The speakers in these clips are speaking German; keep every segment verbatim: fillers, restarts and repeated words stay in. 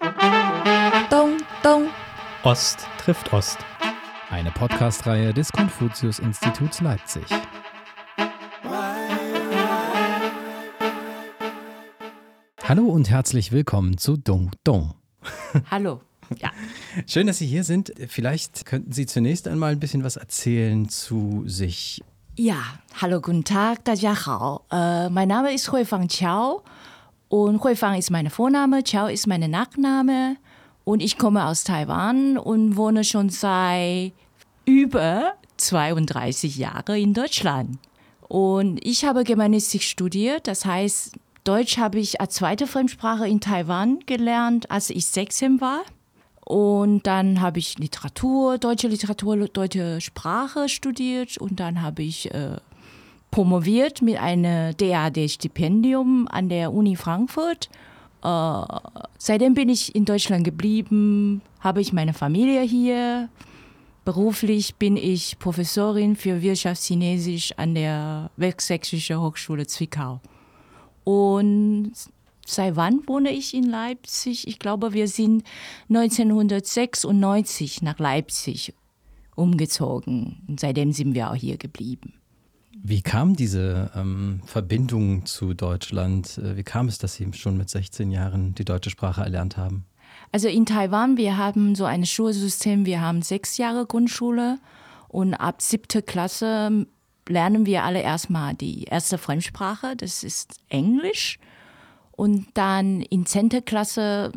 Dong, dong. Ost trifft Ost. Eine Podcast-Reihe des Konfuzius-Instituts Leipzig. Hallo und herzlich willkommen zu Dong Dong. Hallo. Ja. Schön, dass Sie hier sind. Vielleicht könnten Sie zunächst einmal ein bisschen was erzählen zu sich. Ja, hallo, guten Tag, 大家好. Äh, mein Name ist Huifang Qiao und Huifang ist mein Vorname, Qiao ist mein Nachname und ich komme aus Taiwan und wohne schon seit über zweiunddreißig Jahren in Deutschland. Und ich habe Germanistik studiert, das heißt, Deutsch habe ich als zweite Fremdsprache in Taiwan gelernt, als ich sechzehn war. Und dann habe ich Literatur, deutsche Literatur, deutsche Sprache studiert und dann habe ich äh, promoviert mit einem D A D-Stipendium an der Uni Frankfurt. Äh, seitdem bin ich in Deutschland geblieben, habe ich meine Familie hier. Beruflich bin ich Professorin für Wirtschaftschinesisch an der Sächsischen Hochschule Zwickau. Und seit wann wohne ich in Leipzig? Ich glaube, wir sind neunzehnhundertsechsundneunzig nach Leipzig umgezogen. Und seitdem sind wir auch hier geblieben. Wie kam diese ähm, Verbindung zu Deutschland? Wie kam es, dass Sie schon mit sechzehn Jahren die deutsche Sprache erlernt haben? Also in Taiwan, wir haben so ein Schulsystem, wir haben sechs Jahre Grundschule und ab siebte Klasse lernen wir alle erstmal die erste Fremdsprache, das ist Englisch. Und dann in zehnte Klasse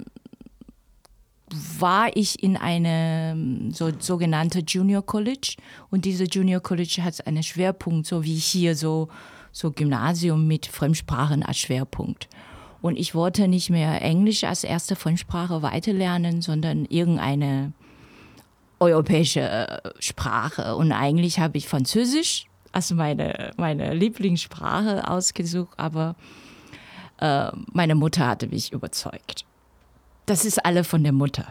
war ich in einem so, sogenannte Junior College. Und diese Junior College hat einen Schwerpunkt, so wie hier so, so Gymnasium mit Fremdsprachen als Schwerpunkt. Und ich wollte nicht mehr Englisch als erste Fremdsprache weiterlernen, sondern irgendeine europäische Sprache. Und eigentlich habe ich Französisch als meine, meine Lieblingssprache ausgesucht, aber meine Mutter hatte mich überzeugt. Das ist alle von der Mutter.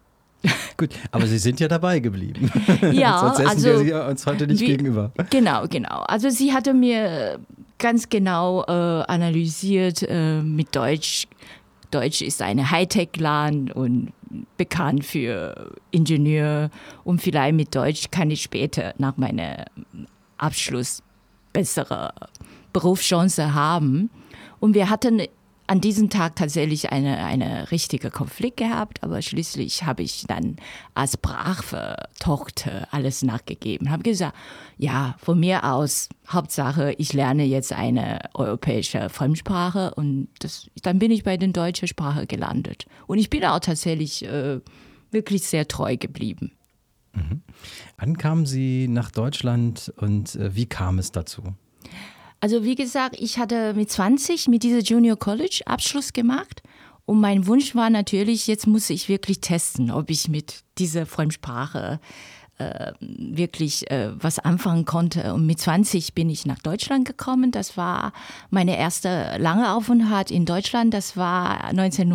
Gut, aber Sie sind ja dabei geblieben. Ja, sonst essen also wir Sie uns heute nicht wie, gegenüber. Genau, genau. Also sie hatte mir ganz genau äh, analysiert äh, mit Deutsch. Deutsch ist ein Hightech-Land und bekannt für Ingenieur. Und vielleicht mit Deutsch kann ich später nach meinem Abschluss bessere Berufschancen haben. Und wir hatten an diesem Tag tatsächlich eine, eine richtige Konflikt gehabt, aber schließlich habe ich dann als brave Tochter alles nachgegeben. Habe gesagt, ja, von mir aus, Hauptsache, ich lerne jetzt eine europäische Fremdsprache und das, dann bin ich bei der deutschen Sprache gelandet. Und ich bin auch tatsächlich äh, wirklich sehr treu geblieben. Mhm. Wann kamen Sie nach Deutschland und äh, wie kam es dazu? Also wie gesagt, ich hatte mit zwanzig mit dieser Junior College Abschluss gemacht und mein Wunsch war natürlich, jetzt muss ich wirklich testen, ob ich mit dieser Fremdsprache äh, wirklich äh, was anfangen konnte. Und mit zwanzig bin ich nach Deutschland gekommen. Das war meine erste lange Aufenthalt in Deutschland. Das war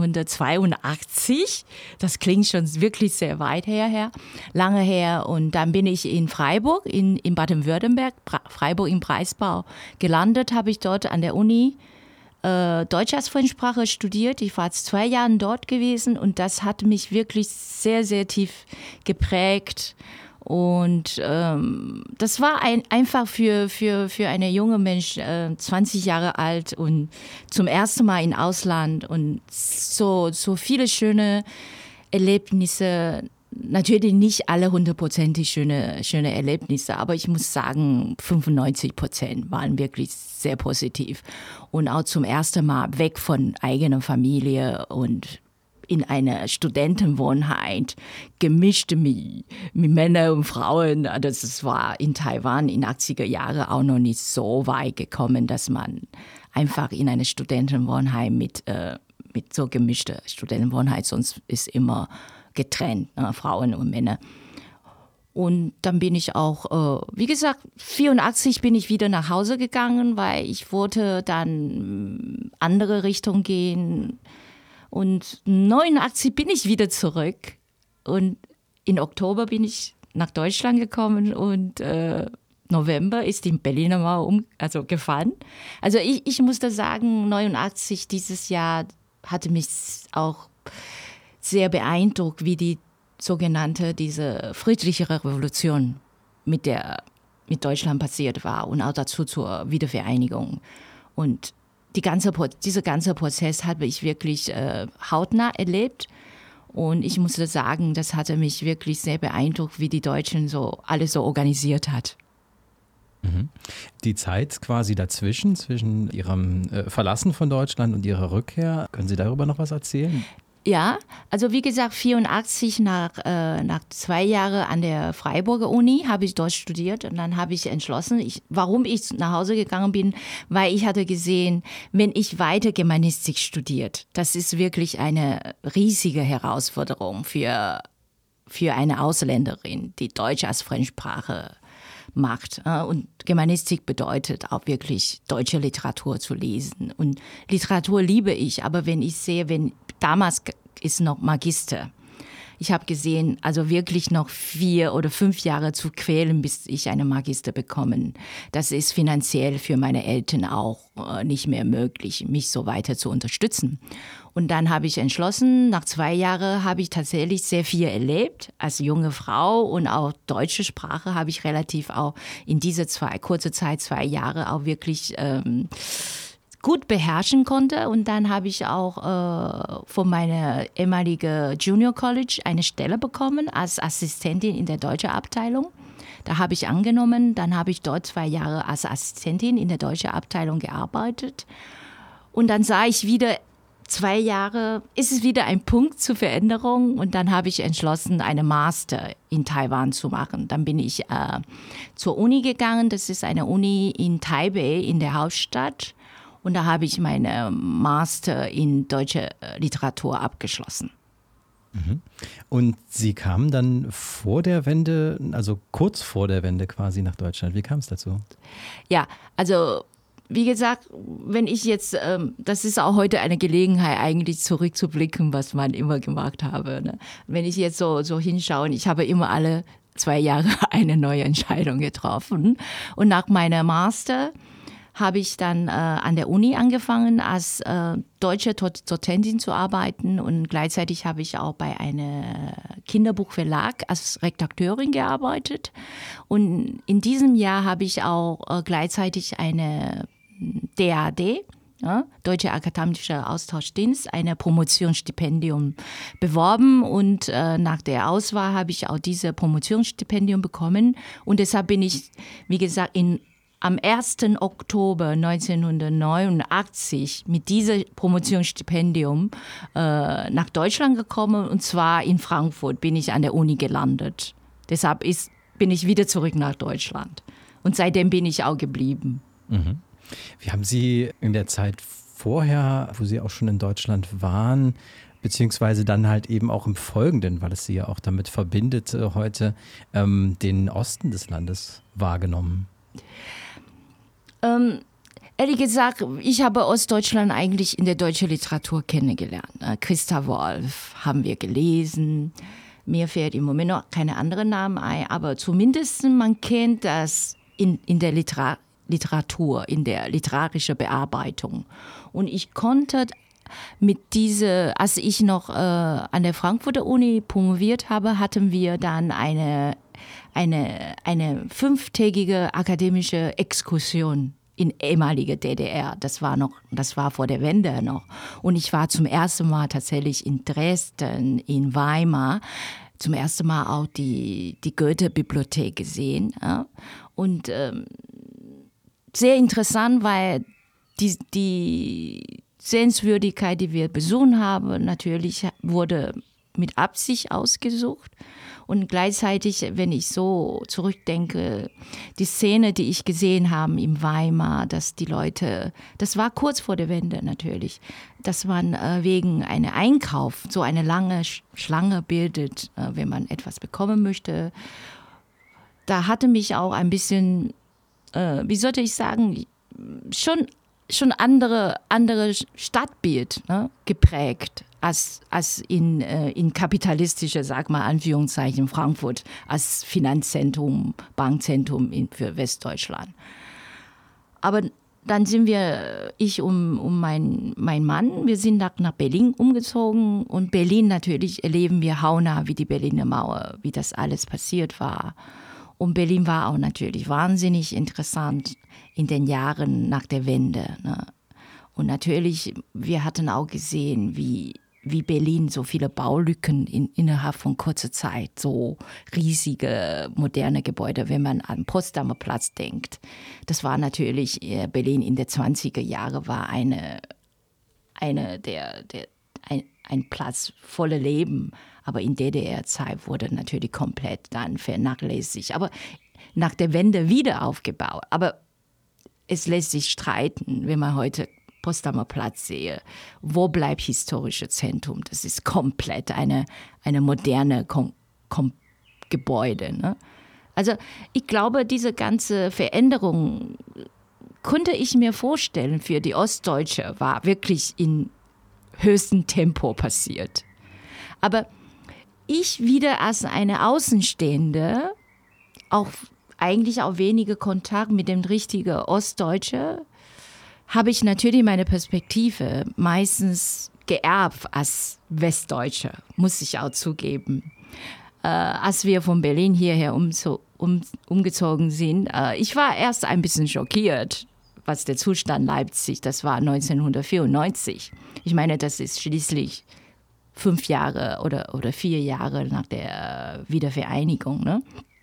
neunzehnhundertzweiundachtzig. Das klingt schon wirklich sehr weit her, her lange her. Und dann bin ich in Freiburg, in, in Baden-Württemberg, Freiburg im Breisgau gelandet, habe ich dort an der Uni äh, Deutsch als Fremdsprache studiert. Ich war jetzt zwei Jahre dort gewesen und das hat mich wirklich sehr, sehr tief geprägt. Und ähm, das war ein, einfach für, für, für eine junge Mensch, äh, zwanzig Jahre alt und zum ersten Mal im Ausland und so, so viele schöne Erlebnisse. Natürlich nicht alle hundertprozentig schöne, schöne Erlebnisse, aber ich muss sagen, fünfundneunzig Prozent waren wirklich sehr positiv. Und auch zum ersten Mal weg von eigener Familie und in einer Studentenwohnheit, gemischt mit, mit Männern und Frauen. Das war in Taiwan in den achtziger Jahren auch noch nicht so weit gekommen, dass man einfach in einer Studentenwohnheit mit, äh, mit so gemischter Studentenwohnheit, sonst ist immer getrennt, ne, Frauen und Männer. Und dann bin ich auch, äh, wie gesagt, vierundachtzig bin ich wieder nach Hause gegangen, weil ich wollte dann andere Richtung gehen. Und neunundachtzig bin ich wieder zurück und im Oktober bin ich nach Deutschland gekommen und äh, November ist die Berliner Mauer um, also gefallen. Also ich, ich musste sagen, neunundachtzig dieses Jahr hatte mich auch sehr beeindruckt, wie die sogenannte, diese friedliche Revolution mit der mit Deutschland passiert war und auch dazu zur Wiedervereinigung. Und die ganze, dieser ganze Prozess habe ich wirklich äh, hautnah erlebt. Und ich musste sagen, das hatte mich wirklich sehr beeindruckt, wie die Deutschen so alles so organisiert hat. Die Zeit quasi dazwischen, zwischen Ihrem äh, Verlassen von Deutschland und Ihrer Rückkehr, können Sie darüber noch was erzählen? Ja, also wie gesagt, vierundachtzig nach, äh, nach zwei Jahren an der Freiburger Uni habe ich dort studiert und dann habe ich entschlossen, ich, warum ich nach Hause gegangen bin, weil ich hatte gesehen, wenn ich weiter Germanistik studiert, das ist wirklich eine riesige Herausforderung für, für eine Ausländerin, die Deutsch als Fremdsprache macht. Und Germanistik bedeutet auch wirklich deutsche Literatur zu lesen. Und Literatur liebe ich, aber wenn ich sehe, wenn damals ist noch Magister. Ich habe gesehen, also wirklich noch vier oder fünf Jahre zu quälen, bis ich eine Magister bekomme. Das ist finanziell für meine Eltern auch nicht mehr möglich, mich so weiter zu unterstützen. Und dann habe ich entschlossen, nach zwei Jahren habe ich tatsächlich sehr viel erlebt. Als junge Frau und auch deutsche Sprache habe ich relativ auch in dieser zwei, kurze Zeit, zwei Jahre auch wirklich ähm, gut beherrschen konnte. Und dann habe ich auch äh, von meiner ehemaligen Junior College eine Stelle bekommen als Assistentin in der deutschen Abteilung. Da habe ich angenommen, dann habe ich dort zwei Jahre als Assistentin in der deutschen Abteilung gearbeitet. Und dann sah ich wieder, zwei Jahre ist es wieder ein Punkt zur Veränderung. Und dann habe ich entschlossen, eine Master in Taiwan zu machen. Dann bin ich äh, zur Uni gegangen. Das ist eine Uni in Taipei, in der Hauptstadt. Und da habe ich meine Master in deutsche Literatur abgeschlossen. Und Sie kamen dann vor der Wende, also kurz vor der Wende quasi nach Deutschland. Wie kam es dazu? Ja, also wie gesagt, wenn ich jetzt, ähm, das ist auch heute eine Gelegenheit, eigentlich zurückzublicken, was man immer gemacht habe. Ne? Wenn ich jetzt so, so hinschaue, ich habe immer alle zwei Jahre eine neue Entscheidung getroffen. Und nach meiner Master habe ich dann äh, an der Uni angefangen, als äh, deutsche Dozentin zu arbeiten und gleichzeitig habe ich auch bei einem Kinderbuchverlag als Redakteurin gearbeitet. Und in diesem Jahr habe ich auch äh, gleichzeitig eine D A D, ja, Deutsche Akademische Austauschdienst, ein Promotionsstipendium beworben und äh, nach der Auswahl habe ich auch dieses Promotionsstipendium bekommen und deshalb bin ich, wie gesagt, in am ersten Oktober neunzehnhundertneunundachtzig mit diesem Promotionsstipendium äh, nach Deutschland gekommen und zwar in Frankfurt bin ich an der Uni gelandet. Deshalb ist, bin ich wieder zurück nach Deutschland und seitdem bin ich auch geblieben. Mhm. Wie haben Sie in der Zeit vorher, wo Sie auch schon in Deutschland waren, beziehungsweise dann halt eben auch im Folgenden, weil es Sie ja auch damit verbindet äh, heute, ähm, den Osten des Landes wahrgenommen? Ähm, ehrlich gesagt, ich habe Ostdeutschland eigentlich in der deutschen Literatur kennengelernt. Christa Wolf haben wir gelesen. Mir fällt im Moment noch keine anderen Namen ein, aber zumindest man kennt das in, in der Litera- Literatur, in der literarischen Bearbeitung. Und ich konnte mit dieser, als ich noch äh, an der Frankfurter Uni promoviert habe, hatten wir dann eine Eine, eine fünftägige akademische Exkursion in ehemaliger D D R. Das war noch, das war vor der Wende noch. Und ich war zum ersten Mal tatsächlich in Dresden, in Weimar, zum ersten Mal auch die, die Goethe-Bibliothek gesehen. Ja. Und ähm, sehr interessant, weil die, die Sehenswürdigkeit, die wir besucht haben, natürlich wurde mit Absicht ausgesucht. Und gleichzeitig, wenn ich so zurückdenke, die Szene, die ich gesehen habe in Weimar, dass die Leute, das war kurz vor der Wende natürlich, dass man äh, wegen einem Einkauf so eine lange Schlange bildet, äh, wenn man etwas bekommen möchte. Da hatte mich auch ein bisschen, äh, wie sollte ich sagen, schon, schon andere, andere Stadtbild, ne, geprägt. Als, als in, äh, in kapitalistische, sag mal Anführungszeichen, Frankfurt als Finanzzentrum, Bankzentrum in, für Westdeutschland. Aber dann sind wir, ich und, und mein, mein Mann, wir sind nach, nach Berlin umgezogen. Und Berlin natürlich erleben wir hautnah, wie die Berliner Mauer, wie das alles passiert war. Und Berlin war auch natürlich wahnsinnig interessant in den Jahren nach der Wende. Ne? Und natürlich, wir hatten auch gesehen, wie, wie Berlin so viele Baulücken in, innerhalb von kurzer Zeit, so riesige, moderne Gebäude, wenn man an Potsdamer Platz denkt. Das war natürlich, Berlin in den zwanziger Jahren war eine, eine der, der, ein, ein Platz voller Leben. Aber in D D R-Zeit wurde natürlich komplett dann vernachlässigt. Aber nach der Wende wieder aufgebaut. Aber es lässt sich streiten, wenn man heute Potsdamer Platz sehe. Wo bleibt historisches Zentrum? Das ist komplett eine, eine moderne Kom- Kom- Gebäude. Ne? Also ich glaube, diese ganze Veränderung konnte ich mir vorstellen für die Ostdeutsche, war wirklich in höchstem Tempo passiert. Aber ich wieder als eine Außenstehende, auch eigentlich auch weniger Kontakt mit dem richtigen Ostdeutsche, habe ich natürlich meine Perspektive meistens geerbt als Westdeutsche, muss ich auch zugeben. Äh, als wir von Berlin hierher umzo- um, umgezogen sind, äh, ich war erst ein bisschen schockiert, was der Zustand Leipzig, das war neunzehnhundertvierundneunzig. Ich meine, das ist schließlich fünf Jahre oder, oder vier Jahre nach der Wiedervereinigung. Ne?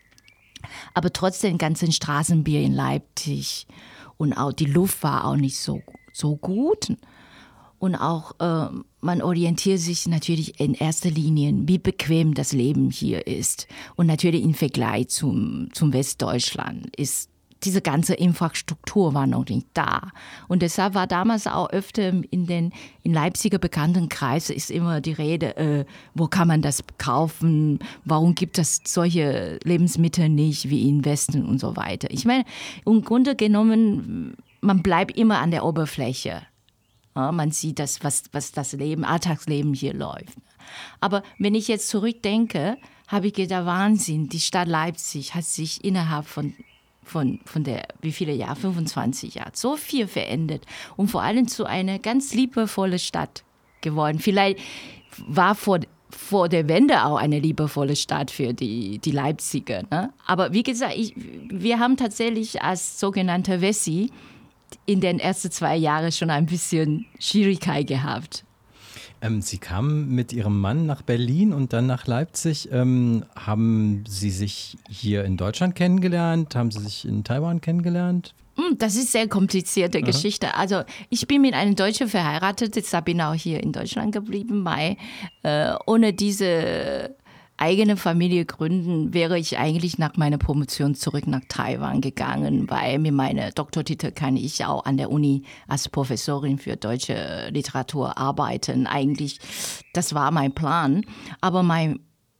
Aber trotzdem ganzen Straßenbier in Leipzig und auch die Luft war auch nicht so, so gut. Und auch äh, man orientiert sich natürlich in erster Linie, wie bequem das Leben hier ist. Und natürlich im Vergleich zum, zum Westdeutschland ist diese ganze Infrastruktur war noch nicht da. Und deshalb war damals auch öfter in den in Leipziger Bekanntenkreisen ist immer die Rede, äh, wo kann man das kaufen, warum gibt es solche Lebensmittel nicht wie im Westen und so weiter. Ich meine, im Grunde genommen, man bleibt immer an der Oberfläche. Ja, man sieht das, was, was das Leben, Alltagsleben hier läuft. Aber wenn ich jetzt zurückdenke, habe ich gedacht, Wahnsinn, die Stadt Leipzig hat sich innerhalb von Von, von der, wie viele Jahre, fünfundzwanzig Jahre, so viel verändert und vor allem zu einer ganz liebevolle Stadt geworden. Vielleicht war vor, vor der Wende auch eine liebevolle Stadt für die, die Leipziger. Ne? Aber wie gesagt, ich, wir haben tatsächlich als sogenannte Wessi in den ersten zwei Jahren schon ein bisschen Schwierigkeit gehabt. Ähm, Sie kamen mit Ihrem Mann nach Berlin und dann nach Leipzig. Ähm, haben Sie sich hier in Deutschland kennengelernt? Haben Sie sich in Taiwan kennengelernt? Das ist eine sehr komplizierte Aha. Geschichte. Also ich bin mit einem Deutschen verheiratet, deshalb bin ich auch hier in Deutschland geblieben. Weil, äh, ohne diese eigene Familie gründen, wäre ich eigentlich nach meiner Promotion zurück nach Taiwan gegangen, weil mir meine Doktortitel kann ich auch an der Uni als Professorin für deutsche Literatur arbeiten. Eigentlich, das war mein Plan. Aber mein,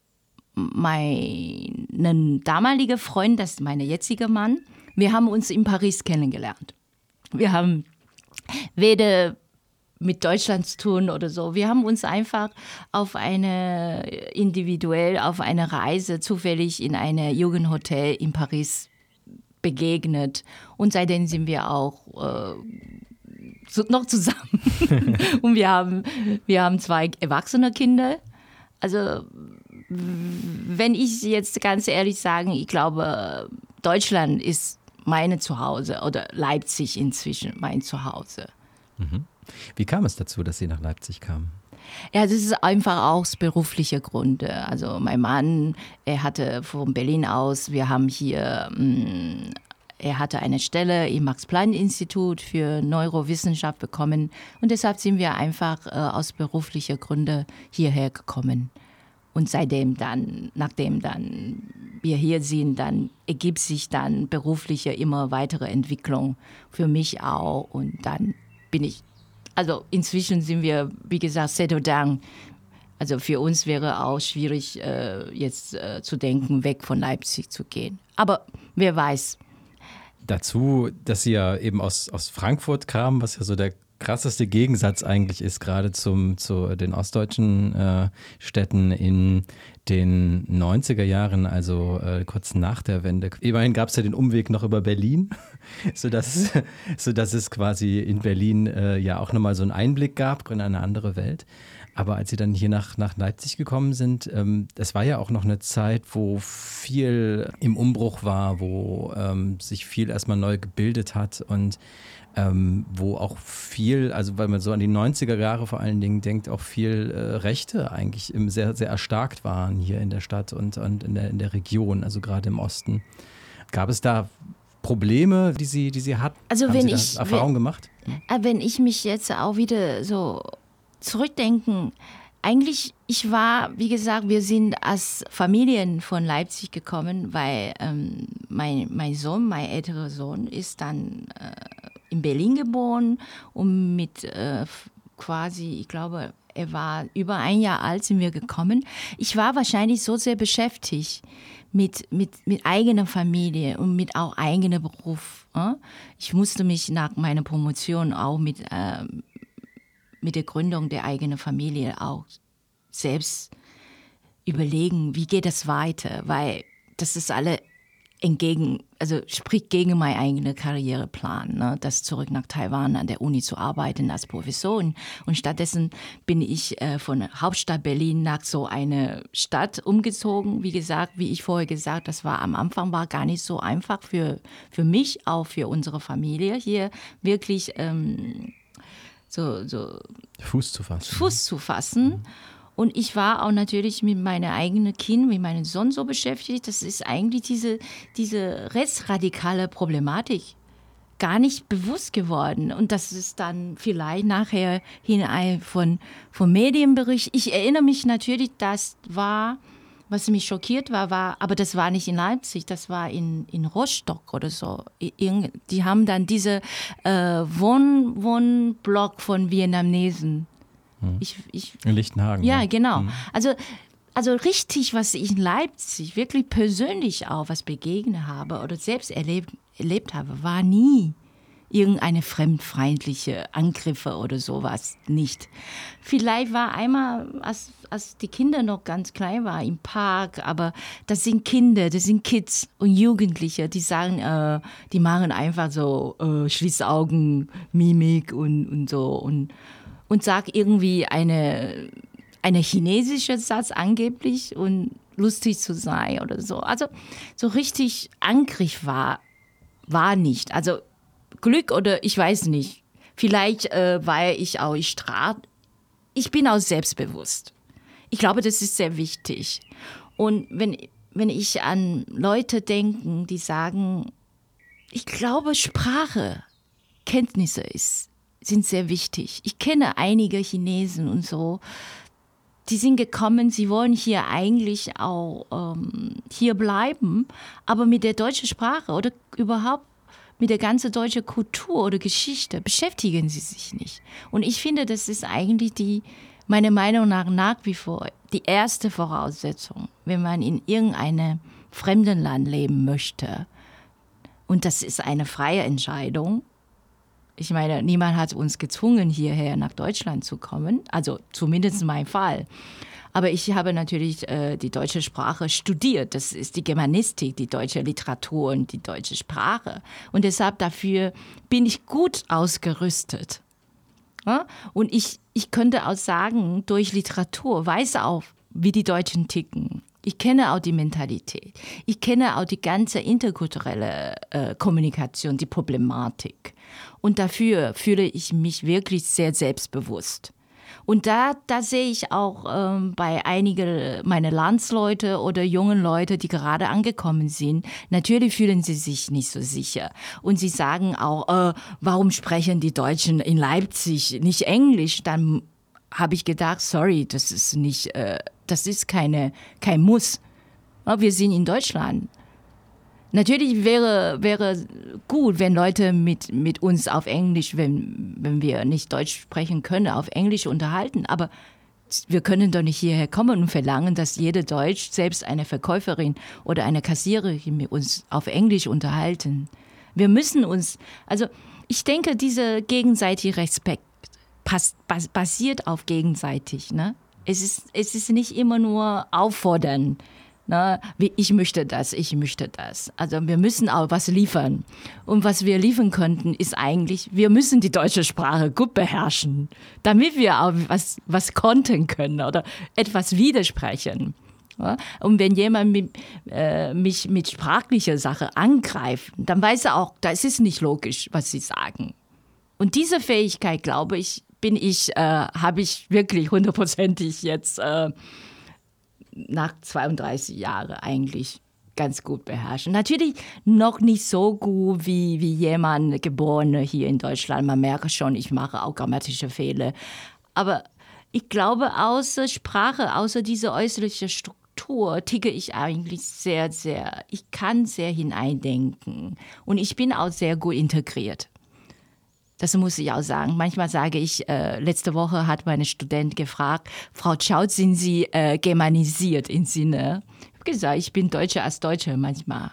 mein damaliger Freund, das ist mein jetziger Mann, wir haben uns in Paris kennengelernt. Wir haben weder mit Deutschland zu tun oder so. Wir haben uns einfach auf eine, individuell auf eine Reise zufällig in einem Jugendhotel in Paris begegnet. Und seitdem sind wir auch äh, so, noch zusammen. Und wir haben, wir haben zwei erwachsene Kinder. Also, wenn ich jetzt ganz ehrlich sagen, ich glaube, Deutschland ist meine Zuhause oder Leipzig inzwischen mein Zuhause. Mhm. Wie kam es dazu, dass Sie nach Leipzig kamen? Ja, das ist einfach aus beruflicher Gründe. Also mein Mann, er hatte von Berlin aus, wir haben hier, er hatte eine Stelle im Max-Planck-Institut für Neurowissenschaft bekommen und deshalb sind wir einfach aus beruflicher Gründe hierher gekommen. Und seitdem dann, nachdem dann wir hier sind, dann ergibt sich dann berufliche immer weitere Entwicklung für mich auch und dann bin ich Also inzwischen sind wir, wie gesagt, settled down. Also für uns wäre auch schwierig, äh, jetzt äh, zu denken, weg von Leipzig zu gehen. Aber wer weiß. Dazu, dass Sie ja eben aus, aus Frankfurt kamen, was ja so der krasseste Gegensatz eigentlich ist, gerade zum, zu den ostdeutschen äh, Städten in den neunziger Jahren, also äh, kurz nach der Wende. Immerhin gab es ja den Umweg noch über Berlin, sodass, sodass es quasi in Berlin äh, ja auch nochmal so einen Einblick gab in eine andere Welt. Aber als sie dann hier nach, nach Leipzig gekommen sind, ähm, das war ja auch noch eine Zeit, wo viel im Umbruch war, wo ähm, sich viel erstmal neu gebildet hat und ähm, wo auch viel, also weil man so an die neunziger Jahre vor allen Dingen denkt, auch viel äh, Rechte eigentlich im sehr, sehr erstarkt waren hier in der Stadt und, und in der, in der Region, also gerade im Osten. Gab es da Probleme, die Sie, die Sie hatten? Also Haben wenn Sie da ich, Erfahrungen wenn, gemacht? Wenn ich mich jetzt auch wieder so zurückdenken, eigentlich, ich war, wie gesagt, wir sind als Familien von Leipzig gekommen, weil ähm, mein, mein Sohn, mein älterer Sohn, ist dann äh, in Berlin geboren und mit äh, quasi, ich glaube, er war über ein Jahr alt, sind wir gekommen. Ich war wahrscheinlich so sehr beschäftigt mit, mit, mit eigener Familie und mit auch eigenem Beruf. Äh? Ich musste mich nach meiner Promotion auch mit, äh, mit der Gründung der eigenen Familie auch selbst überlegen, wie geht es weiter, weil das ist alle entgegen, also spricht gegen meinen eigenen Karriereplan, ne? Das zurück nach Taiwan an der Uni zu arbeiten als Professorin. Und stattdessen bin ich äh, von Hauptstadt Berlin nach so eine Stadt umgezogen. Wie gesagt, wie ich vorher gesagt, das war am Anfang war gar nicht so einfach für, für mich, auch für unsere Familie hier wirklich ähm, so, so Fuß zu fassen. Fuß zu fassen. Mhm. Und ich war auch natürlich mit meinem eigenen Kind, mit meinem Sohn so beschäftigt. Das ist eigentlich diese, diese rechtsradikale Problematik gar nicht bewusst geworden. Und das ist dann vielleicht nachher hinein von, von Medienbericht. Ich erinnere mich natürlich, das war, was mich schockiert war, war, aber das war nicht in Leipzig, das war in, in Rostock oder so. Die haben dann diese äh, Wohn, Wohnblock von Vietnamesen. Ich, ich, in Lichtenhagen. Ja, ja. genau. Mhm. Also, also richtig, was ich in Leipzig wirklich persönlich auch was begegnet habe oder selbst erlebt, erlebt habe, war nie irgendeine fremdfeindliche Angriffe oder sowas nicht. Vielleicht war einmal, als, als die Kinder noch ganz klein waren, im Park, aber das sind Kinder, das sind Kids und Jugendliche, die sagen, äh, die machen einfach so äh, Schließaugen, Mimik und, und so und und sag irgendwie eine, eine chinesische Satz angeblich und lustig zu sein oder so. Also so richtig Angriff war, war nicht. Also Glück oder ich weiß nicht. Vielleicht äh, war ich auch ich strahl. Ich bin auch selbstbewusst. Ich glaube, das ist sehr wichtig. Und wenn, wenn ich an Leute denke, die sagen, ich glaube, Sprache, Kenntnisse ist sind sehr wichtig. Ich kenne einige Chinesen und so, die sind gekommen, sie wollen hier eigentlich auch ähm, hier bleiben, aber mit der deutschen Sprache oder überhaupt mit der ganzen deutschen Kultur oder Geschichte beschäftigen sie sich nicht. Und ich finde, das ist eigentlich die, meiner Meinung nach nach wie vor die erste Voraussetzung, wenn man in irgendeinem fremden Land leben möchte. Und das ist eine freie Entscheidung. Ich meine, niemand hat uns gezwungen, hierher nach Deutschland zu kommen, also zumindest mein Fall. Aber ich habe natürlich äh, die deutsche Sprache studiert. Das ist die Germanistik, die deutsche Literatur und die deutsche Sprache. Und deshalb dafür bin ich gut ausgerüstet. Ja? Und ich, ich könnte auch sagen, durch Literatur weiß auch, wie die Deutschen ticken. Ich kenne auch die Mentalität. Ich kenne auch die ganze interkulturelle äh, Kommunikation, die Problematik. Und dafür fühle ich mich wirklich sehr selbstbewusst. Und da, da sehe ich auch ähm, bei einigen meiner Landsleute oder jungen Leute, die gerade angekommen sind, natürlich fühlen sie sich nicht so sicher. Und sie sagen auch, äh, warum sprechen die Deutschen in Leipzig nicht Englisch? Dann habe ich gedacht, sorry, das ist nicht, äh, das ist keine, kein Muss. Wir sind in Deutschland. Natürlich wäre, wäre gut, wenn Leute mit, mit uns auf Englisch, wenn, wenn wir nicht Deutsch sprechen können, auf Englisch unterhalten. Aber wir können doch nicht hierher kommen und verlangen, dass jede Deutsch, selbst eine Verkäuferin oder eine Kassiererin mit uns auf Englisch unterhalten. Wir müssen uns, also ich denke, dieser gegenseitige Respekt pass, bas, basiert auf gegenseitig. Ne? Es ist, es ist nicht immer nur auffordern. Ne? Ich möchte das, ich möchte das. Also wir müssen auch was liefern. Und was wir liefern könnten, ist eigentlich, wir müssen die deutsche Sprache gut beherrschen, damit wir auch was, was konnten können oder etwas widersprechen. Ja? Und wenn jemand mit, äh, mich mit sprachlicher Sache angreift, dann weiß er auch, das ist nicht logisch, was sie sagen. Und diese Fähigkeit, glaube ich, bin ich, äh, habe ich wirklich hundertprozentig jetzt äh, nach zweiunddreißig Jahren eigentlich ganz gut beherrschen. Natürlich noch nicht so gut wie, wie jemand Geborener hier in Deutschland. Man merkt schon, ich mache auch grammatische Fehler. Aber ich glaube, außer Sprache, außer diese äußerliche Struktur, ticke ich eigentlich sehr, sehr, ich kann sehr hineindenken. Und ich bin auch sehr gut integriert. Das muss ich auch sagen. Manchmal sage ich, äh, letzte Woche hat meine Student gefragt, Frau Chow, sind Sie äh, germanisiert im Sinne? Ich habe gesagt, ich bin Deutsche als Deutsche manchmal.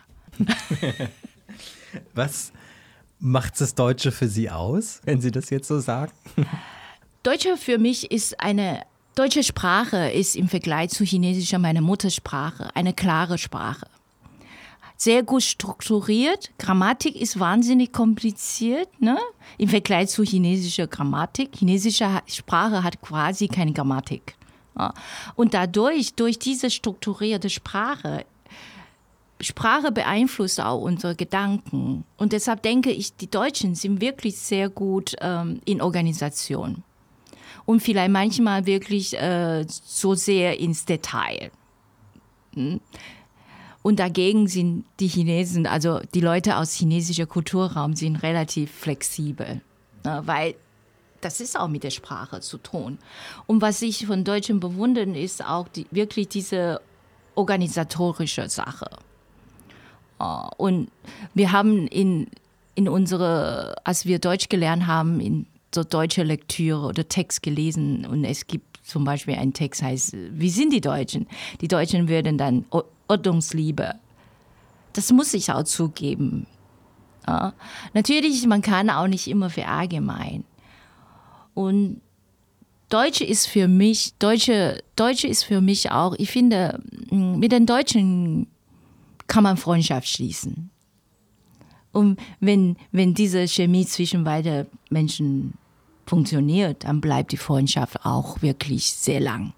Was macht das Deutsche für Sie aus, wenn Sie das jetzt so sagen? Deutsche für mich ist eine, deutsche Sprache ist im Vergleich zu chinesischer, meine Muttersprache, eine klare Sprache. Sehr gut strukturiert. Grammatik ist wahnsinnig kompliziert, ne? Im Vergleich zu chinesischer Grammatik. Chinesische Sprache hat quasi keine Grammatik. Ja. Und dadurch, durch diese strukturierte Sprache, Sprache beeinflusst auch unsere Gedanken. Und deshalb denke ich, die Deutschen sind wirklich sehr gut ähm, in Organisation. Und vielleicht manchmal wirklich äh, so sehr ins Detail. Hm? Und dagegen sind die Chinesen, also die Leute aus chinesischer Kulturraum, sind relativ flexibel, ne, weil das ist auch mit der Sprache zu tun. Und was ich von Deutschen bewundern, ist auch die, wirklich diese organisatorische Sache. Und wir haben in, in unsere, als wir Deutsch gelernt haben, in so deutsche Lektüre oder Text gelesen und es gibt zum Beispiel einen Text, heißt, wie sind die Deutschen? Die Deutschen würden dann Ordnungsliebe. Das muss ich auch zugeben. Ja. Natürlich, man kann auch nicht immer verallgemeinern. Und Deutsche ist für mich, Deutsche, Deutsche ist für mich auch, ich finde, mit den Deutschen kann man Freundschaft schließen. Und wenn, wenn diese Chemie zwischen beiden Menschen funktioniert, dann bleibt die Freundschaft auch wirklich sehr lang.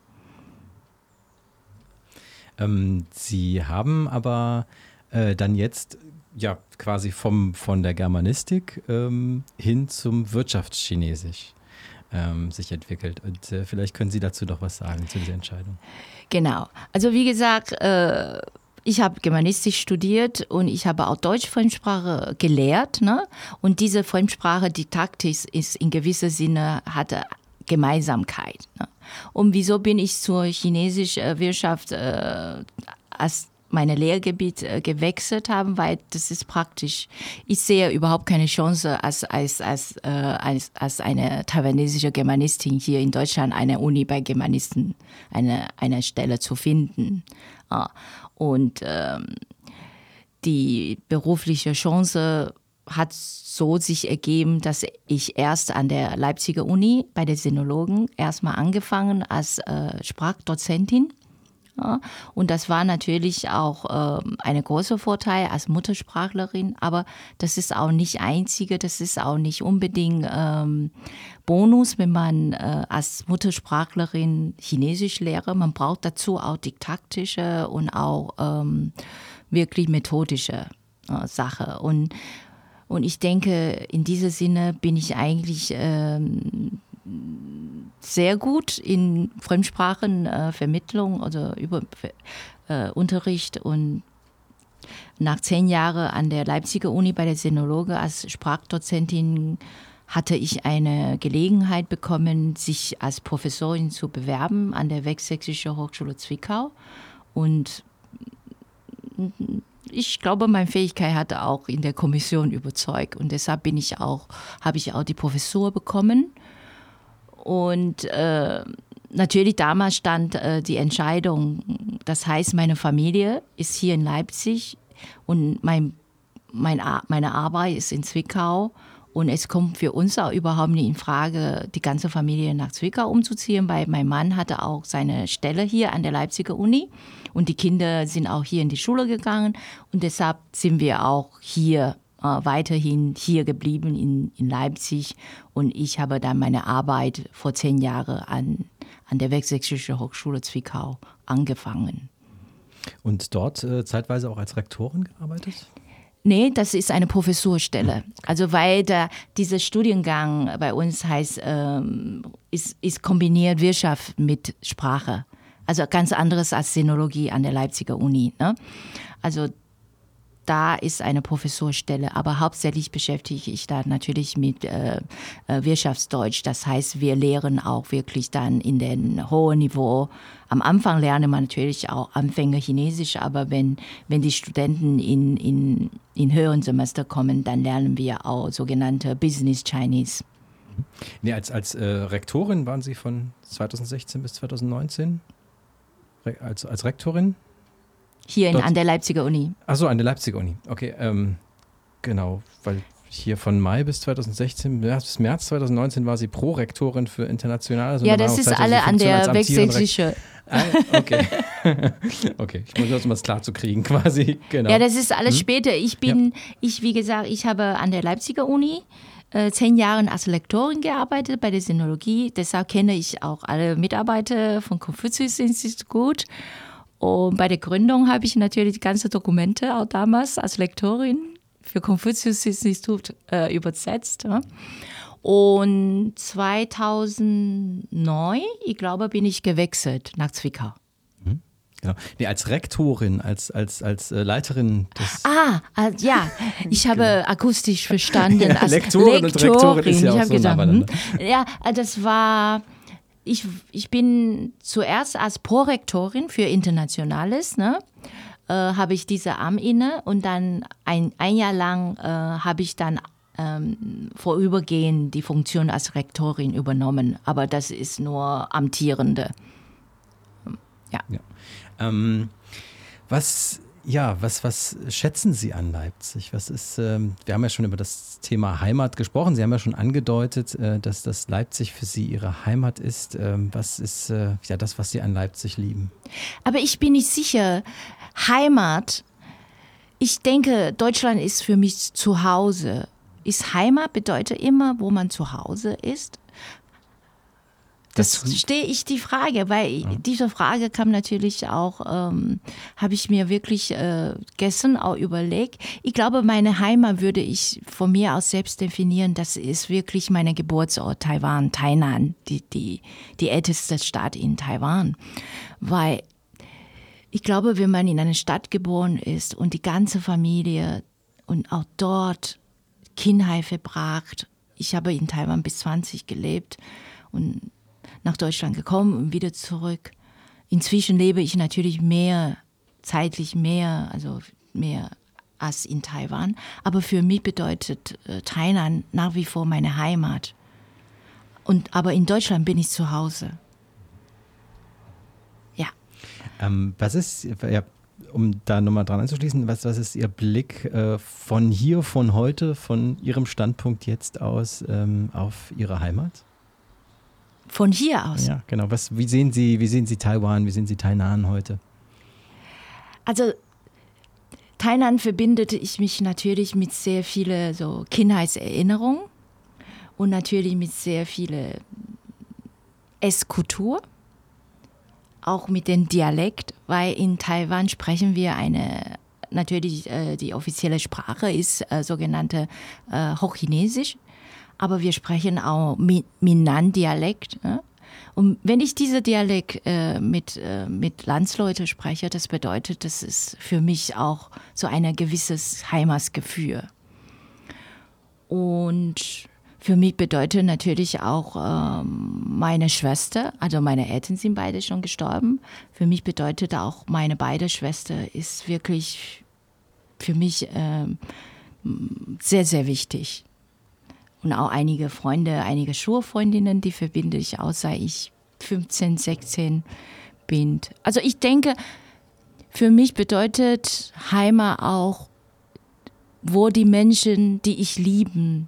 Ähm, Sie haben aber äh, dann jetzt ja quasi vom, von der Germanistik ähm, hin zum Wirtschaftschinesisch ähm, sich entwickelt. Und äh, vielleicht können Sie dazu doch was sagen, zu dieser Entscheidung. Genau. Also wie gesagt, äh, ich habe Germanistik studiert und ich habe auch Deutsch-Fremdsprache gelehrt. Ne? Und diese Fremdsprache, Didaktik, ist in gewissem Sinne, hatte Gemeinsamkeit. Ne? Und wieso bin ich zur chinesischen Wirtschaft äh, als meine Lehrgebiet äh, gewechselt haben, weil das ist praktisch. Ich sehe überhaupt keine Chance als, als, als, äh, als, als eine taiwanesische Germanistin hier in Deutschland eine Uni bei Germanisten eine, eine Stelle zu finden. Ja. Und ähm, die berufliche Chance hat so sich ergeben, dass ich erst an der Leipziger Uni bei den Sinologen erstmal angefangen als äh, Sprachdozentin. Ja, und das war natürlich auch ähm, ein großer Vorteil als Muttersprachlerin, aber das ist auch nicht einzige, das ist auch nicht unbedingt ähm, Bonus, wenn man äh, als Muttersprachlerin Chinesisch lehre. Man braucht dazu auch didaktische und auch ähm, wirklich methodische äh, Sache. Und, und ich denke, in diesem Sinne bin ich eigentlich ähm, sehr gut in Fremdsprachenvermittlung äh, oder über äh, Unterricht und nach zehn Jahren an der Leipziger Uni bei der Sinologe als Sprachdozentin hatte ich eine Gelegenheit bekommen, sich als Professorin zu bewerben an der Westsächsischen Hochschule Zwickau und ich glaube, meine Fähigkeit hatte auch in der Kommission überzeugt und deshalb bin ich auch, habe ich auch die Professur bekommen. Und äh, natürlich damals stand äh, die Entscheidung, das heißt, meine Familie ist hier in Leipzig und mein, mein, meine Arbeit ist in Zwickau Und es kommt für uns auch überhaupt nicht in Frage, die ganze Familie nach Zwickau umzuziehen, weil mein Mann hatte auch seine Stelle hier an der Leipziger Uni und die Kinder sind auch hier in die Schule gegangen und deshalb sind wir auch hier äh, weiterhin hier geblieben in, in Leipzig und ich habe dann meine Arbeit vor zehn Jahren an, an der Westsächsischen Hochschule Zwickau angefangen. Und dort äh, zeitweise auch als Rektorin gearbeitet? Nee, das ist eine Professurstelle. Also weil der, dieser Studiengang bei uns heißt, ähm, ist, ist kombiniert Wirtschaft mit Sprache. Also ganz anderes als Sinologie an der Leipziger Uni. Ne? Also da ist eine Professurstelle, aber hauptsächlich beschäftige ich da natürlich mit äh, Wirtschaftsdeutsch. Das heißt, wir lehren auch wirklich dann in den hohen Niveau. Am Anfang lernt man natürlich auch Anfänger Chinesisch, aber wenn, wenn die Studenten in, in, in höheren Semester kommen, dann lernen wir auch sogenannte Business Chinese. Nee, als als äh, Rektorin waren Sie von zweitausendsechzehn bis zweitausendneunzehn? Re- als, als Rektorin? Hier in, Dort? an der Leipziger Uni. Ach so, an der Leipziger Uni. Okay, ähm, genau, weil hier von Mai bis zweitausendsechzehn, bis März zweitausendneunzehn war sie Prorektorin für internationales. Ja, das ist alle an der Westsächsische. Ah, okay. Okay, ich muss das mal klar zu kriegen quasi. Genau. Ja, das ist alles hm? später. Ich bin, Ja. ich wie gesagt, ich habe an der Leipziger Uni äh, zehn Jahre als Lektorin gearbeitet bei der Sinologie. Deshalb kenne ich auch alle Mitarbeiter vom Konfuzius-Institut. Und bei der Gründung habe ich natürlich die ganzen Dokumente auch damals als Lektorin für Konfuzius-Institut äh, übersetzt. Ja. Und zweitausendneun, ich glaube, bin ich gewechselt nach Zwickau. Genau. Nee, als Rektorin, als, als, als äh, Leiterin des. Ah, äh, ja, ich habe genau. akustisch verstanden. Ja, als Lektorin, Lektorin und Rektorin ist ja ich auch habe so gesagt, hm, ja, das war. Ich, ich bin zuerst als Prorektorin für Internationales, ne, äh, habe ich diese Amt inne und dann ein, ein Jahr lang äh, habe ich dann ähm, vorübergehend die Funktion als Rektorin übernommen. Aber das ist nur amtierende. Ja. ja. Ähm, was, ja, was, was schätzen Sie an Leipzig? Was ist, ähm, wir haben ja schon über das Thema Heimat gesprochen. Sie haben ja schon angedeutet, äh, dass das Leipzig für Sie Ihre Heimat ist. Ähm, was ist äh, ja das, was Sie an Leipzig lieben? Aber ich bin nicht sicher. Heimat, ich denke, Deutschland ist für mich zu Hause. Ist Heimat bedeutet immer, wo man zu Hause ist? Das, das stehe ich die Frage, weil ja. diese Frage kam natürlich auch, ähm, habe ich mir wirklich äh, gestern auch überlegt. Ich glaube, meine Heimat würde ich von mir aus selbst definieren, das ist wirklich mein Geburtsort, Taiwan, Tainan, die, die, die älteste Stadt in Taiwan. Weil ich glaube, wenn man in einer Stadt geboren ist und die ganze Familie und auch dort Kindheit verbracht, ich habe in Taiwan bis zwanzig gelebt und nach Deutschland gekommen und wieder zurück. Inzwischen lebe ich natürlich mehr, zeitlich mehr, also mehr als in Taiwan. Aber für mich bedeutet äh, Tainan nach wie vor meine Heimat. Und, aber in Deutschland bin ich zu Hause. Ja. Ähm, was ist, ja, um da nochmal dran anzuschließen, was, was ist Ihr Blick äh, von hier, von heute, von Ihrem Standpunkt jetzt aus ähm, auf Ihre Heimat? Von hier aus? Ja, genau. Was, wie, sehen Sie, wie sehen Sie Taiwan, wie sehen Sie Tainan heute? Also Tainan verbindet ich mich natürlich mit sehr vielen so Kindheitserinnerungen und natürlich mit sehr vielen Esskultur, auch mit dem Dialekt, weil in Taiwan sprechen wir eine, natürlich äh, die offizielle Sprache ist äh, sogenannte äh, Hochchinesisch. Aber wir sprechen auch Minnan-Dialekt. Ne? Und wenn ich diese Dialekt äh, mit, äh, mit Landsleuten spreche, das bedeutet, das ist für mich auch so ein gewisses Heimatsgefühl. Und für mich bedeutet natürlich auch ähm, meine Schwester, also meine Eltern sind beide schon gestorben. Für mich bedeutet auch meine beide Schwestern ist wirklich für mich äh, sehr, sehr wichtig. Und auch einige Freunde, einige Schulfreundinnen, die verbinde ich auch, seit ich fünfzehn, sechzehn bin. Also ich denke, für mich bedeutet Heimat auch, wo die Menschen, die ich lieben,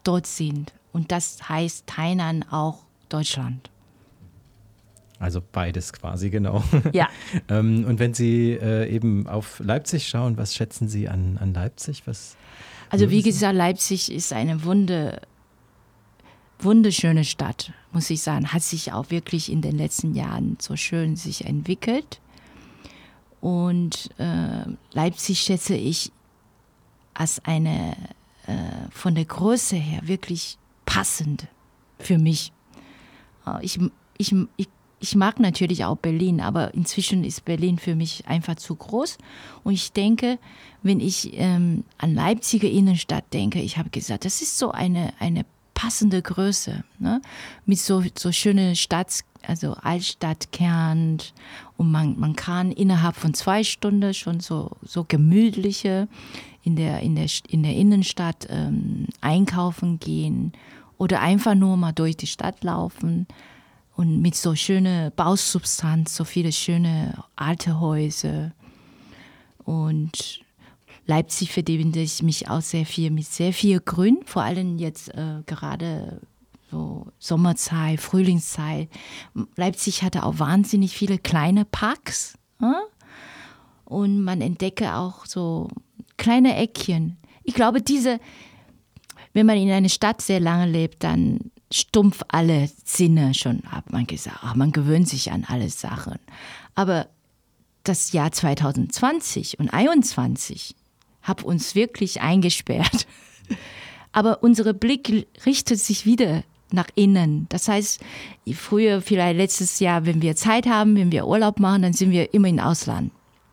dort sind. Und das heißt Tainan auch Deutschland. Also beides quasi, genau. Ja. ähm, und wenn Sie äh, eben auf Leipzig schauen, was schätzen Sie an, an Leipzig? Was also wie gesagt, Leipzig ist eine Wunde, wunderschöne Stadt, muss ich sagen. Hat sich auch wirklich in den letzten Jahren so schön sich entwickelt. Und äh, Leipzig schätze ich als eine äh, von der Größe her wirklich passend für mich. Äh, ich, ich, ich Ich mag natürlich auch Berlin, aber inzwischen ist Berlin für mich einfach zu groß. Und ich denke, wenn ich ähm, an Leipziger Innenstadt denke, ich habe gesagt, das ist so eine, eine passende Größe, ne? Mit so, so schönen Stadt, also Altstadtkern. Und man, man kann innerhalb von zwei Stunden schon so, so gemütliche in der, in der, in der Innenstadt ähm, einkaufen gehen oder einfach nur mal durch die Stadt laufen. Und mit so schöner Bausubstanz, so viele schöne alte Häuser. Und Leipzig verbinde ich mich auch sehr viel mit sehr viel Grün, vor allem jetzt äh, gerade so Sommerzeit, Frühlingszeit. Leipzig hatte auch wahnsinnig viele kleine Parks. Äh? Und man entdecke auch so kleine Eckchen. Ich glaube, diese, wenn man in einer Stadt sehr lange lebt, dann stumpf alle Sinne schon ab. Man gesagt, ach, man gewöhnt sich an alle Sachen. Aber das Jahr zwanzig zwanzig und einundzwanzig hat uns wirklich eingesperrt. Aber unser Blick richtet sich wieder nach innen. Das heißt, früher, vielleicht letztes Jahr, wenn wir Zeit haben, wenn wir Urlaub machen, dann sind wir immer im Ausland.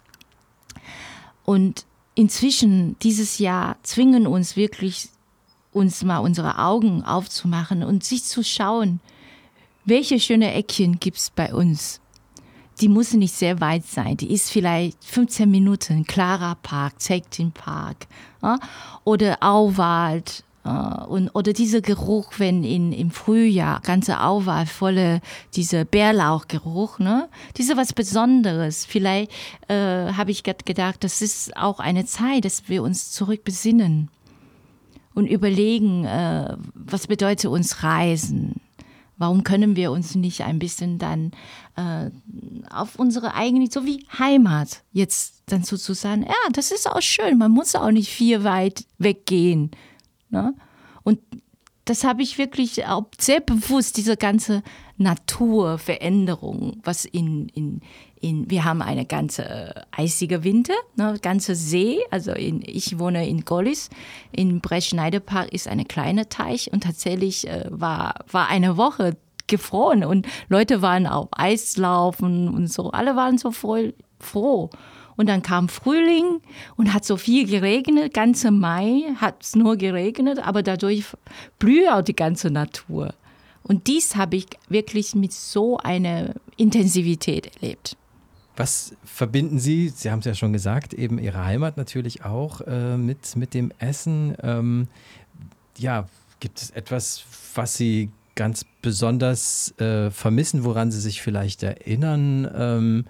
Und inzwischen, dieses Jahr, zwingen uns wirklich uns mal unsere Augen aufzumachen und sich zu schauen, welche schöne Eckchen gibt es bei uns. Die muss nicht sehr weit sein. Die ist vielleicht fünfzehn Minuten. Clara Park, Zegtin Park, ja? Oder Auwald. Ja? Und, oder dieser Geruch, wenn in, im Frühjahr ganze Auwald volle, dieser Bärlauchgeruch, ne? Das ist was Besonderes. Vielleicht äh, habe ich gedacht, das ist auch eine Zeit, dass wir uns zurückbesinnen. Und überlegen, äh, was bedeutet uns Reisen? Warum können wir uns nicht ein bisschen dann äh, auf unsere eigene, so wie Heimat, jetzt dann sozusagen, ja, das ist auch schön, man muss auch nicht viel weit weggehen. Ne? Und das habe ich wirklich auch sehr bewusst, diese ganze Naturveränderung, was in, in, in, wir haben eine ganze eisige Winter, ne, ganze See, also in, ich wohne in Gohlis, in Breschneidepark ist eine kleine Teich und tatsächlich äh, war, war eine Woche gefroren und Leute waren auf Eislaufen und so, alle waren so voll froh. Und dann kam Frühling und hat so viel geregnet, ganze Mai hat es nur geregnet, aber dadurch blüht auch die ganze Natur. Und dies habe ich wirklich mit so einer Intensivität erlebt. Was verbinden Sie, Sie haben es ja schon gesagt, eben Ihre Heimat natürlich auch äh, mit, mit dem Essen. Ähm, ja, gibt es etwas, was Sie ganz besonders äh, vermissen, woran Sie sich vielleicht erinnern? Ähm,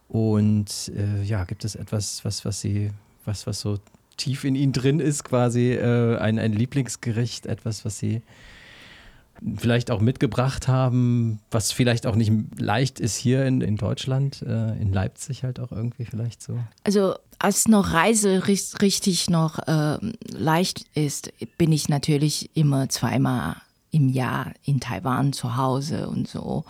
und äh, ja, gibt es etwas, was, was Sie, was, was so tief in Ihnen drin ist, quasi äh, ein, ein Lieblingsgericht, etwas, was Sie vielleicht auch mitgebracht haben, was vielleicht auch nicht leicht ist hier in, in Deutschland, äh, in Leipzig halt auch irgendwie vielleicht so? Also als noch Reise richtig noch äh, leicht ist, bin ich natürlich immer zweimal im Jahr in Taiwan zu Hause und so.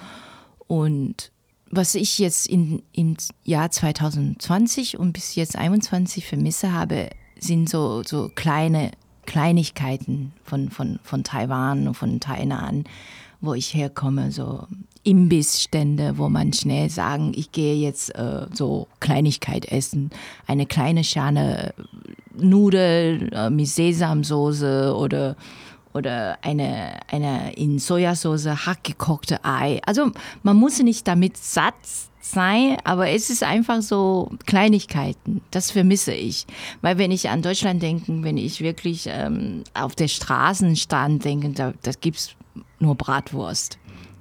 Und was ich jetzt in, im Jahr zwanzig zwanzig und bis jetzt einundzwanzig vermisse habe, sind so, so kleine Kleinigkeiten von, von, von Taiwan und von Tainan, wo ich herkomme, so Imbissstände, wo man schnell sagen, ich gehe jetzt äh, so Kleinigkeit essen, eine kleine Schale Nudeln äh, mit Sesamsoße oder oder eine, eine in Sojasauce hackgekochte Ei. Also man muss nicht damit satt sein, aber es ist einfach so Kleinigkeiten. Das vermisse ich. Weil wenn ich an Deutschland denke, wenn ich wirklich ähm, auf der Straße stand, denke, da, da gibt es nur Bratwurst.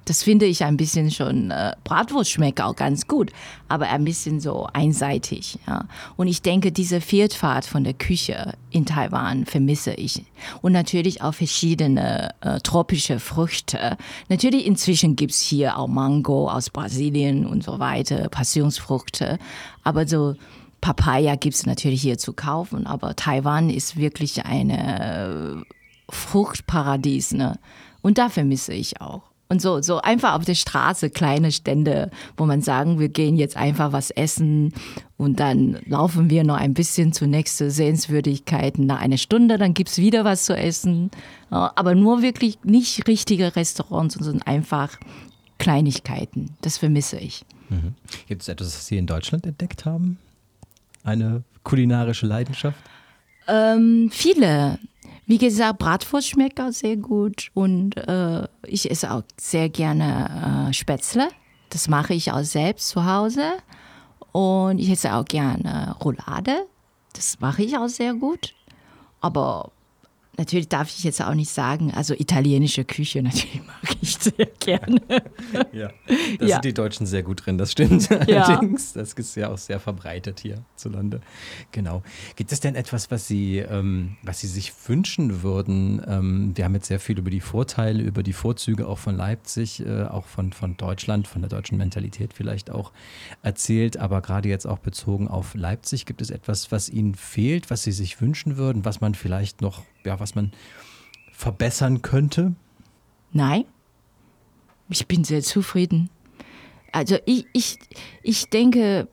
Das finde ich ein bisschen schon, äh, Bratwurst schmeckt auch ganz gut, aber ein bisschen so einseitig. Ja. Und ich denke, diese Vielfalt von der Küche in Taiwan vermisse ich. Und natürlich auch verschiedene äh, tropische Früchte. Natürlich inzwischen gibt es hier auch Mango aus Brasilien und so weiter, Passionsfrüchte. Aber so Papaya gibt es natürlich hier zu kaufen. Aber Taiwan ist wirklich eine Fruchtparadies. Ne? Und da vermisse ich auch. Und so, so einfach auf der Straße kleine Stände, wo man sagen, wir gehen jetzt einfach was essen und dann laufen wir noch ein bisschen zur nächsten Sehenswürdigkeit. Nach einer Stunde, dann gibt's wieder was zu essen. Aber nur wirklich nicht richtige Restaurants, sondern einfach Kleinigkeiten. Das vermisse ich. Mhm. Gibt es etwas, was Sie in Deutschland entdeckt haben? Eine kulinarische Leidenschaft? Ähm, viele. Wie gesagt, Bratwurst schmeckt auch sehr gut und äh, ich esse auch sehr gerne äh, Spätzle. Das mache ich auch selbst zu Hause. Und ich esse auch gerne Roulade. Das mache ich auch sehr gut. Aber natürlich darf ich jetzt auch nicht sagen, also italienische Küche natürlich mag ich sehr gerne. Ja, da Ja. sind die Deutschen sehr gut drin, das stimmt Ja. allerdings. Das ist ja auch sehr verbreitet hierzulande. Genau. Gibt es denn etwas, was Sie, ähm, was Sie sich wünschen würden? Ähm, wir haben jetzt sehr viel über die Vorteile, über die Vorzüge auch von Leipzig, äh, auch von, von Deutschland, von der deutschen Mentalität vielleicht auch erzählt. Aber gerade jetzt auch bezogen auf Leipzig, gibt es etwas, was Ihnen fehlt, was Sie sich wünschen würden, was man vielleicht noch, ja, was man verbessern könnte? Nein, ich bin sehr zufrieden. Also ich, ich, ich denke,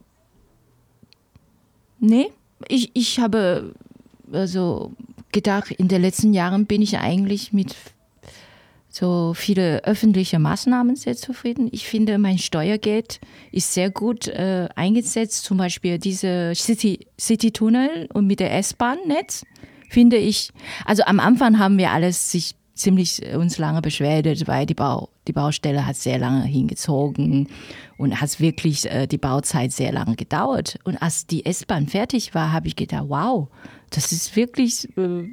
nee, ich, ich habe also gedacht, in den letzten Jahren bin ich eigentlich mit so viele öffentliche Maßnahmen sehr zufrieden. Ich finde, mein Steuergeld ist sehr gut äh, eingesetzt. Zum Beispiel diese City, City-Tunnel und mit der S-Bahn-Netz, finde ich. Also am Anfang haben wir alles sich ziemlich uns lange beschwert, weil die, Bau, die Baustelle hat sehr lange hingezogen und hat wirklich äh, die Bauzeit sehr lange gedauert. Und als die S-Bahn fertig war, habe ich gedacht, wow, das ist wirklich äh,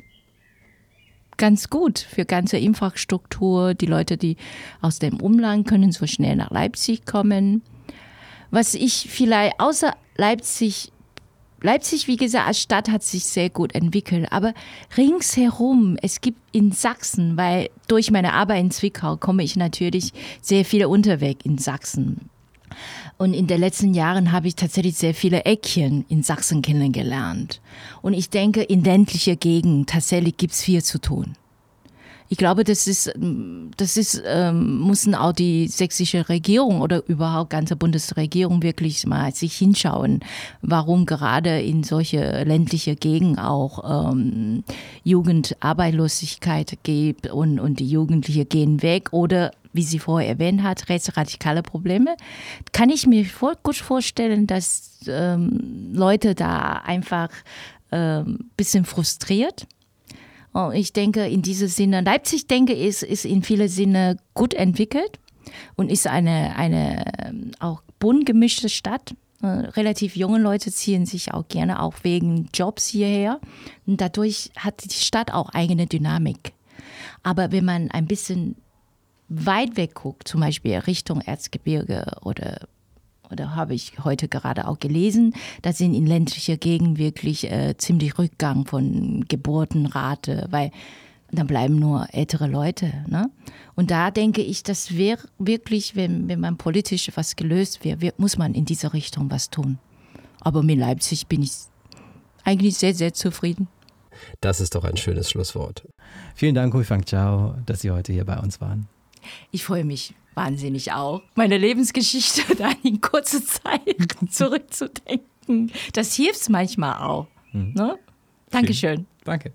ganz gut für ganze Infrastruktur. Die Leute, die aus dem Umland können so schnell nach Leipzig kommen. Was ich vielleicht außer Leipzig Leipzig, wie gesagt, als Stadt hat sich sehr gut entwickelt, aber ringsherum, es gibt in Sachsen, weil durch meine Arbeit in Zwickau komme ich natürlich sehr viel unterwegs in Sachsen. Und in den letzten Jahren habe ich tatsächlich sehr viele Eckchen in Sachsen kennengelernt. Und ich denke, in ländlicher Gegend tatsächlich gibt es viel zu tun. Ich glaube, das ist, das ist, ähm, müssen auch die sächsische Regierung oder überhaupt ganze Bundesregierung wirklich mal sich hinschauen, warum gerade in solche ländliche Gegenden auch ähm, Jugendarbeitslosigkeit gibt und, und die Jugendlichen gehen weg oder, wie sie vorher erwähnt hat, rechtsradikale Probleme. Kann ich mir voll gut vorstellen, dass ähm, Leute da einfach ein ähm, bisschen frustriert. Und ich denke, in diesem Sinne, Leipzig, denke ich, ist, ist in vielen Sinne gut entwickelt und ist eine, eine auch bunt gemischte Stadt. Äh, relativ junge Leute ziehen sich auch gerne auch wegen Jobs hierher. Und dadurch hat die Stadt auch eigene Dynamik. Aber wenn man ein bisschen weit weg guckt, zum Beispiel Richtung Erzgebirge oder oder habe ich heute gerade auch gelesen, da sind in ländlicher Gegend wirklich äh, ziemlich Rückgang von Geburtenrate, weil dann bleiben nur ältere Leute. Ne? Und da denke ich, das wäre wirklich, wenn, wenn man politisch was gelöst wird, wird, muss man in diese Richtung was tun. Aber mit Leipzig bin ich eigentlich sehr, sehr zufrieden. Das ist doch ein schönes Schlusswort. Vielen Dank, Hui Fang Chao, dass Sie heute hier bei uns waren. Ich freue mich wahnsinnig auch, meine Lebensgeschichte dann in kurzer Zeit zurückzudenken. Das hilft manchmal auch. Mhm. Ne? Dankeschön. Danke.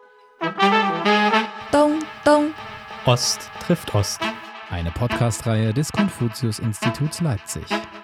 Dong, dong. Ost trifft Ost. Eine Podcast-Reihe des Konfuzius-Instituts Leipzig.